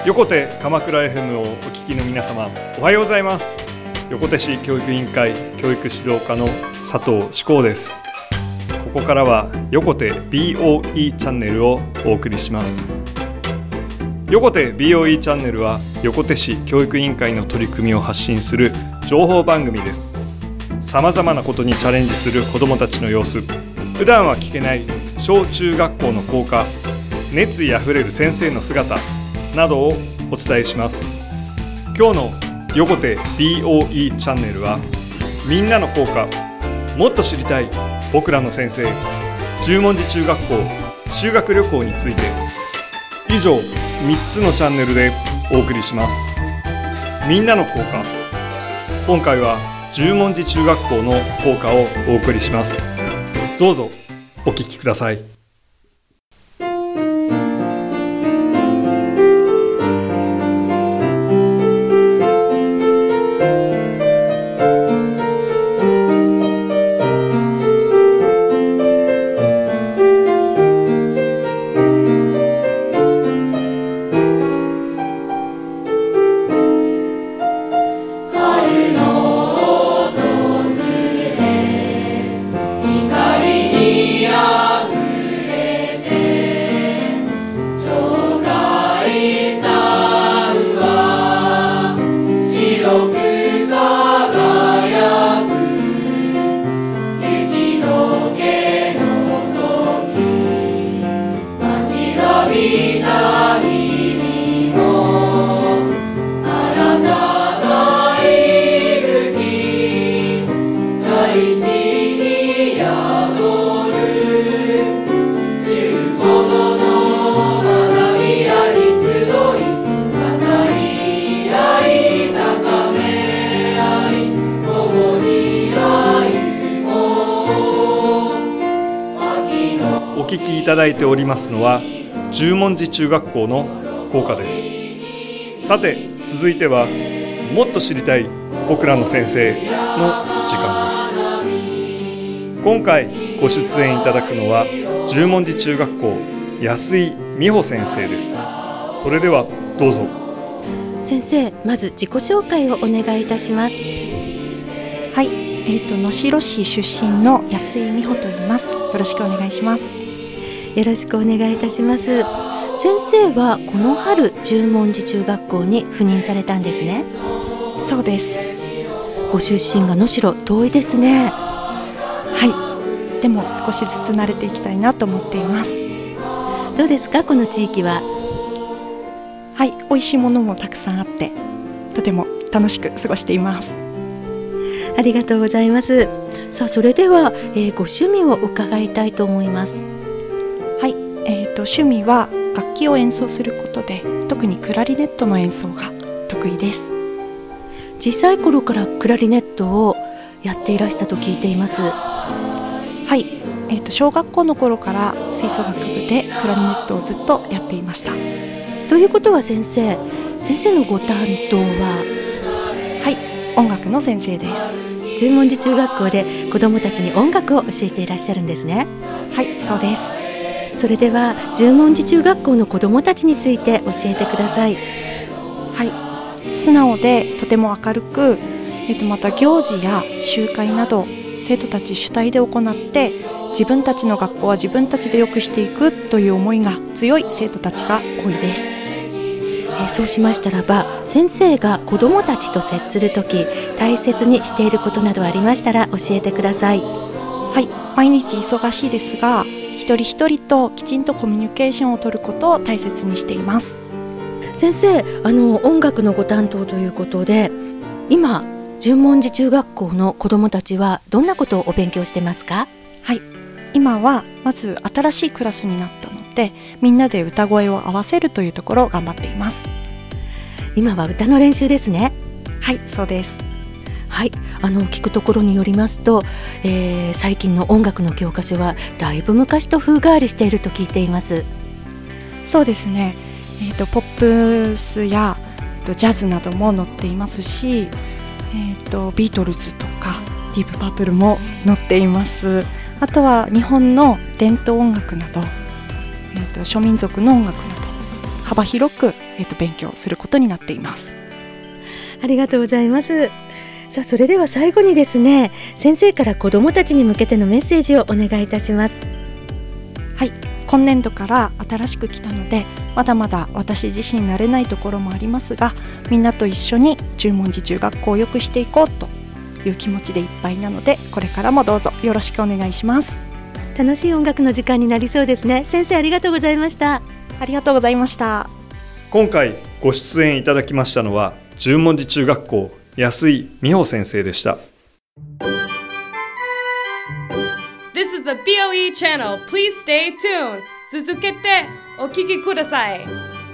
横手鎌倉 FM をお聞きの皆様、おはようございます。横手市教育委員会教育指導課の佐藤志功です。ここからは横手 BOE チャンネルをお送りします。横手 BOE チャンネルは横手市教育委員会の取り組みを発信する情報番組です。さまざまなことにチャレンジする子どもたちの様子、普段は聞けない小中学校の校歌、熱意あふれる先生の姿などをお伝えします。今日の横手 BOE チャンネルは、みんなの校歌、もっと知りたい僕らの先生、十文字中学校修学旅行について、以上3つのチャンネルでお送りします。みんなの校歌、今回は十文字中学校の校歌をお送りします。どうぞお聞きください。お聞きいただいておりますのは十文字中学校の校歌です。さて、続いてはもっと知りたい僕らの先生の時間です。今回ご出演いただくのは十文字中学校安井美穂先生です。それではどうぞ。 先生、まず自己紹介をお願いいたします。 はい、能代市出身の安井美穂と言います。よろしくお願いします。 よろしくお願いいたします。先生はこの春十文字中学校に赴任されたんですね。 そうです。 ご出身が能代、遠いですね。 はい、でも少しずつ慣れていきたいなと思っています。 どうですか、この地域は。 はい、美味しいものもたくさんあって、とても楽しく過ごしています。 ありがとうございます。さあ、それでは、ご趣味を伺いたいと思います。 はい、趣味は楽器を演奏することで、特にクラリネットの演奏が得意です。 小さい頃からクラリネットをやっていらしたと聞いています。 はい、小学校の頃から吹奏楽部でクラリネットをずっとやっていました。 ということは先生のご担当は。 はい、音楽の先生です。 十文字中学校で子どもたちに音楽を教えていらっしゃるんですね。 はい、そうです。 それでは十文字中学校の子どもたちについて教えてください。 はい、素直でとても明るく、また行事や集会など生徒たち主体で行って、自分たちの学校は自分たちで良くしていくという思いが強い生徒たちが多いです。 そうしましたらば、先生が子どもたちと接するとき大切にしていることなどありましたら教えてください。 はい、毎日忙しいですが、一人一人ときちんとコミュニケーションを取ることを大切にしています。 先生、音楽のご担当ということで、今十文字中学校の子どもたちはどんなことをお勉強してますか？ はい、今はまず新しいクラスになったので、みんなで歌声を合わせるというところを頑張っています。 今は歌の練習ですね。 はい、そうです。 はい、聞くところによりますと、最近の音楽の教科書はだいぶ昔と風変わりしていると聞いています。 そうですね、ポップスやジャズなども載っていますし、ビートルズとかディープパープルも載っています。あとは日本の伝統音楽など、諸民族の音楽など幅広く、勉強することになっています。 ありがとうございます。さあ、それでは最後にですね、先生から子どもたちに向けてのメッセージをお願いいたします。 はい、今年度から新しく来たので、まだまだ私自身慣れないところもありますが、みんなと一緒に十文字中学校を良くしていこうという気持ちでいっぱいなので、これからもどうぞよろしくお願いします。 楽しい音楽の時間になりそうですね。先生、ありがとうございました。 ありがとうございました。 今回ご出演いただきましたのは十文字中学校安井美穂先生でした。 This is the BOE channel. Please stay tuned. 続けてお聞きください。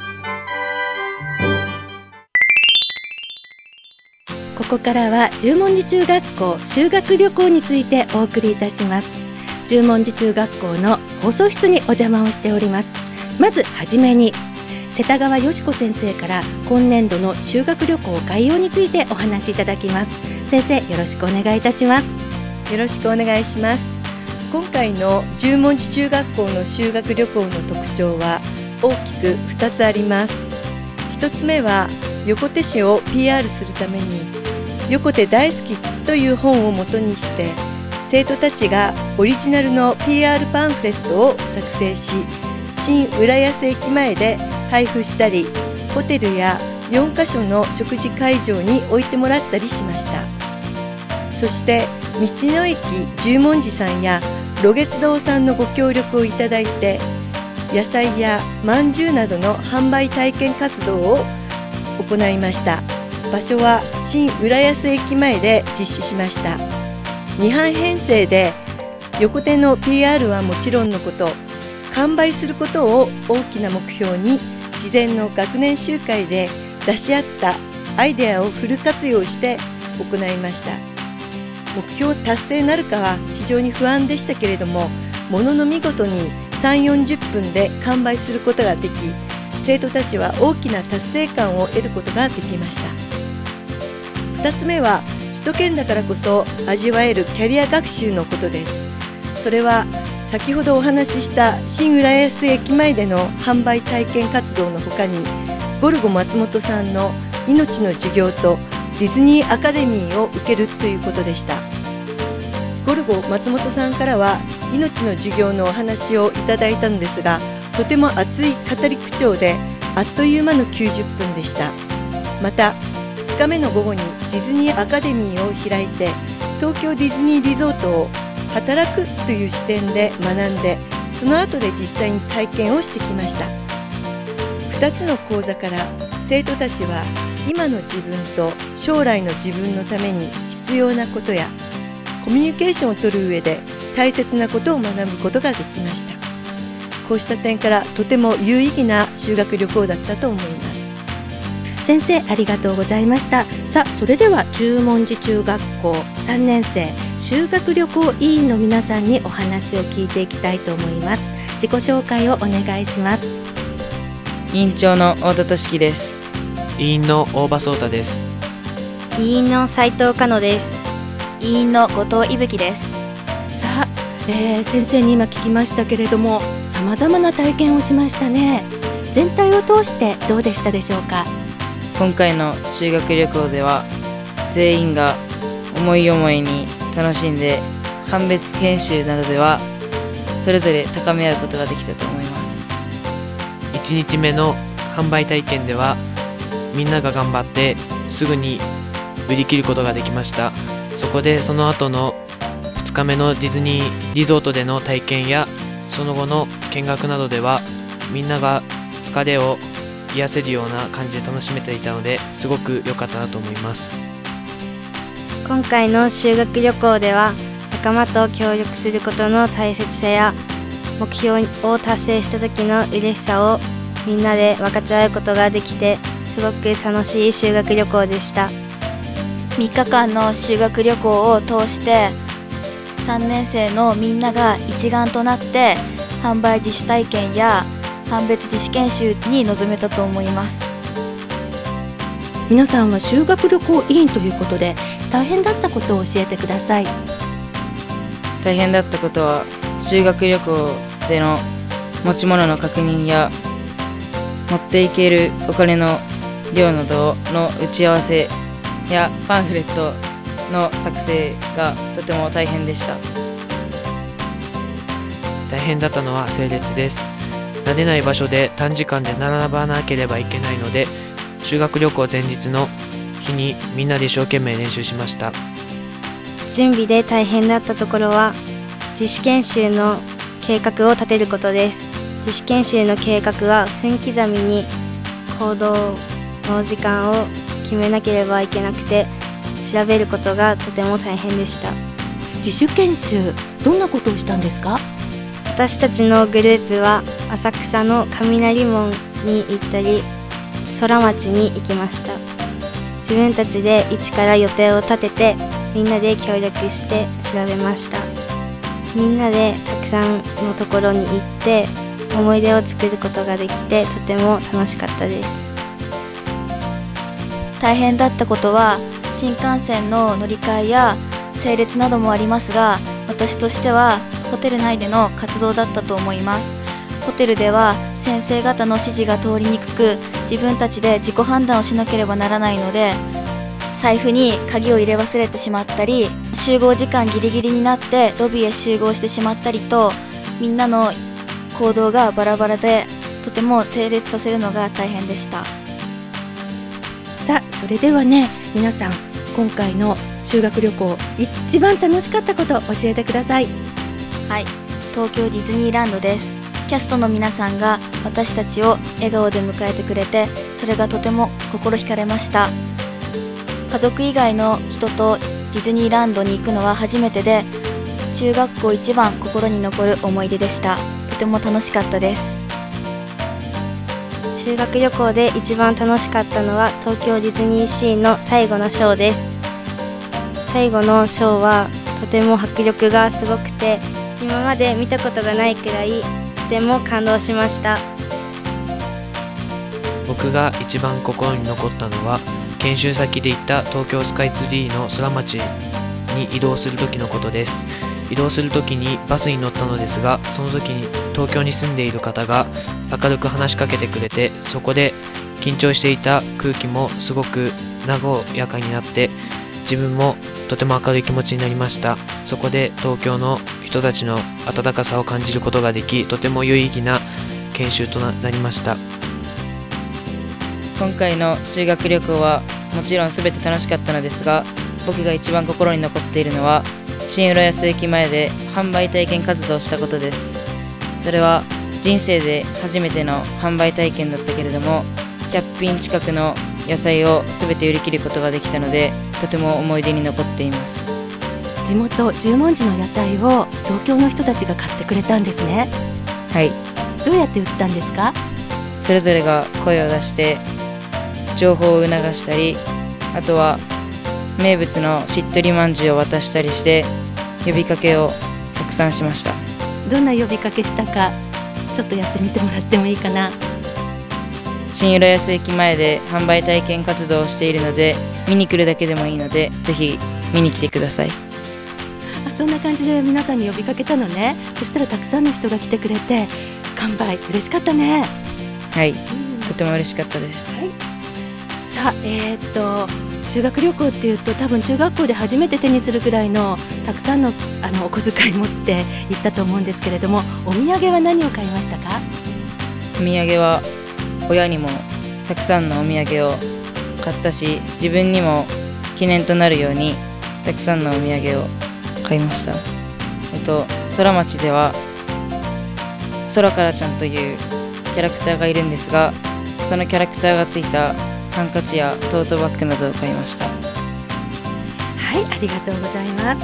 ここからは十文字中学校修学旅行についてお送りいたします。十文字中学校の放送室にお邪魔をしております。まずはじめに瀬田川よし子先生から今年度の修学旅行概要についてお話しいただきます。先生、よろしくお願いいたします。 よろしくお願いします。今回の十文字中学校の修学旅行の特徴は大きく2つあります。1つ目は横手市を PR するために横手大好きという本を元にして生徒たちがオリジナルの PR パンフレットを作成し、新浦安駅前で配布したり、ホテルや4カ所の食事会場に置いてもらったりしました。そして道の駅十文字さんや露月堂さんのご協力をいただいて、野菜やまんじゅうなどの販売体験活動を行いました。場所は新浦安駅前で実施しました。2班編成で横手の PR はもちろんのこと、完売することを大きな目標に事前の学年集会で出し合ったアイデアをフル活用して行いました。目標達成なるかは非常に不安でしたけれども、ものの見事に3、40分で完売することができ、生徒たちは大きな達成感を得ることができました。2つ目は首都圏だからこそ味わえるキャリア学習のことです。それは先ほどお話しした新浦安駅前での販売体験活動のほかに、ゴルゴ松本さんの命の授業とディズニーアカデミーを受けるということでした。ゴルゴ松本さんからは命の授業のお話をいただいたのですが、とても熱い語り口調であっという間の90分でした。また2日目の午後にディズニーアカデミーを開いて、東京ディズニーリゾートを働くという視点で学んで、その後で実際に体験をしてきました。2つの講座から生徒たちは今の自分と将来の自分のために必要なことやコミュニケーションを取る上で大切なことを学ぶことができました。こうした点からとても有意義な修学旅行だったと思います。 先生、ありがとうございました。さあ、それでは十文字中学校3年生修学旅行委員の皆さんにお話を聞いていきたいと思います。自己紹介をお願いします。 委員長の太田俊樹です。 委員の大場壮太です。 委員の斉藤香乃です。委員の後藤伊吹です。 さあ、先生に今聞きましたけれども、さまざまな体験をしましたね。全体を通してどうでしたでしょうか。 今回の修学旅行では全員が思い思いに楽しんで、判別研修などではそれぞれ高め合うことができたと思います。 1日目の販売体験ではみんなが頑張ってすぐに売り切ることができました。そこでその後の2日目のディズニーリゾートでの体験やその後の見学などではみんなが疲れを癒せるような感じで楽しめていたので、すごく良かったなと思います。 今回の修学旅行では仲間と協力することの大切さや目標を達成した時の嬉しさをみんなで分かち合うことができて、すごく楽しい修学旅行でした。 3日間の修学旅行を通して3年生のみんなが一丸となって販売自主体験や判別自主研修に臨めたと思います。 皆さんは修学旅行委員ということで大変だったことを教えてください。 大変だったことは修学旅行での持ち物の確認や持っていけるお金の量などの打ち合わせやパンフレットの作成がとても大変でした。 大変だったのは整列です。慣れない場所で短時間で並ばなければいけないので、修学旅行前日の日にみんなで一生懸命練習しました。 準備で大変だったところは自主研修の計画を立てることです。自主研修の計画は分刻みに行動の時間を決めなければいけなくて、調べることがとても大変でした。 自主研修、どんなことをしたんですか？ 私たちのグループは浅草の雷門に行ったり空町に行きました。自分たちで一から予定を立ててみんなで協力して調べました。みんなでたくさんのところに行って思い出を作ることができてとても楽しかったです。 大変だったことは新幹線の乗り換えや整列などもありますが、私としてはホテル内での活動だったと思います。ホテルでは先生方の指示が通りにくく、自分たちで自己判断をしなければならないので、財布に鍵を入れ忘れてしまったり、集合時間ギリギリになってロビーへ集合してしまったりと、みんなの行動がバラバラでとても整列させるのが大変でした。 さあ、それではね、皆さん今回の修学旅行一番楽しかったことを教えてください。 はい、東京ディズニーランドです。キャストの皆さんが私たちを笑顔で迎えてくれて、それがとても心惹かれました。家族以外の人とディズニーランドに行くのは初めてで、中学校一番心に残る思い出でした。とても楽しかったです。 修学旅行で一番楽しかったのは東京ディズニーシーの最後のショーです。最後のショーはとても迫力がすごくて、今まで見たことがないくらいとても感動しました。 僕が一番心に残ったのは、研修先で行った東京スカイツリーの空町に移動する時のことです。移動する時にバスに乗ったのですが、その時に東京に住んでいる方が明るく話しかけてくれて、そこで緊張していた空気もすごく和やかになって、自分もとても明るい気持ちになりました。そこで東京の人たちの温かさを感じることができ、とても有意義な研修となりました。 今回の修学旅行はもちろん全て楽しかったのですが、僕が一番心に残っているのは新浦安駅前で販売体験活動をしたことです。それは人生で初めての販売体験だったけれども、100品近くの野菜を全て売り切ることができたので、とても思い出に残っています。 地元十文字の野菜を東京の人たちが買ってくれたんですね。 はい。 どうやって売ったんですか？ それぞれが声を出して情報を促したり、あとは名物のしっとりまんじゅうを渡したりして呼びかけをたくさんしました。 どんな呼びかけしたか、ちょっとやってみてもらってもいいかな。 新浦安駅前で販売体験活動をしているので、見に来るだけでもいいので、ぜひ見に来てください。 そんな感じで皆さんに呼びかけたのね。そしたらたくさんの人が来てくれて完売、嬉しかったね。 はい、とても嬉しかったです。 はい、さあ、修学旅行っていうと多分中学校で初めて手にするぐらいのたくさんのお小遣い持って行ったと思うんですけれども、お土産は何を買いましたか？ お土産は親にもたくさんのお土産を買ったし、自分にも記念となるようにたくさんのお土産を買いました。空町では空からちゃんというキャラクターがいるんですが、そのキャラクターがついたハンカチやトートバッグなどを買いました。 はい、ありがとうございます。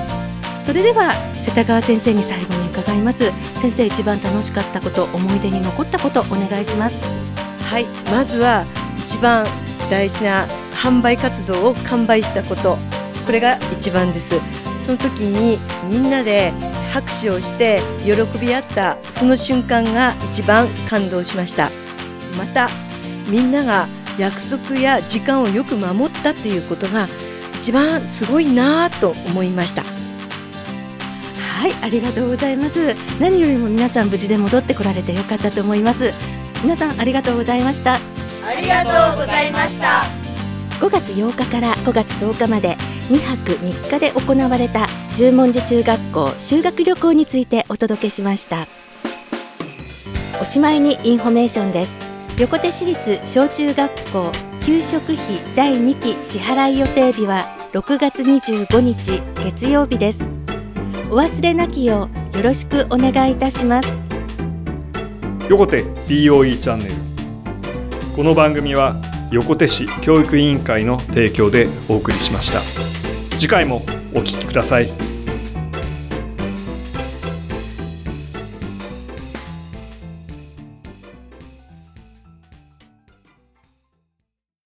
それでは瀬田川先生に最後に伺います。先生、一番楽しかったこと、思い出に残ったことお願いします。 はい、まずは一番大事な販売活動を完売したこと、これが一番です。その時にみんなで拍手をして喜び合ったその瞬間が一番感動しました。またみんなが約束や時間をよく守ったということが一番すごいなと思いました。 はい、ありがとうございます。何よりも皆さん無事で戻ってこられてよかったと思います。 皆さんありがとうございました。 ありがとうございました。 5月8日から5月10日まで2泊3日で行われた十文字中学校修学旅行についてお届けしました。おしまいにインフォメーションです。横手市立小中学校給食費第2期支払い予定日は6月25日月曜日です。お忘れなきようよろしくお願いいたします。 横手 BOE チャンネル。この番組は横手市教育委員会の提供でお送りしました。次回もお聞きください。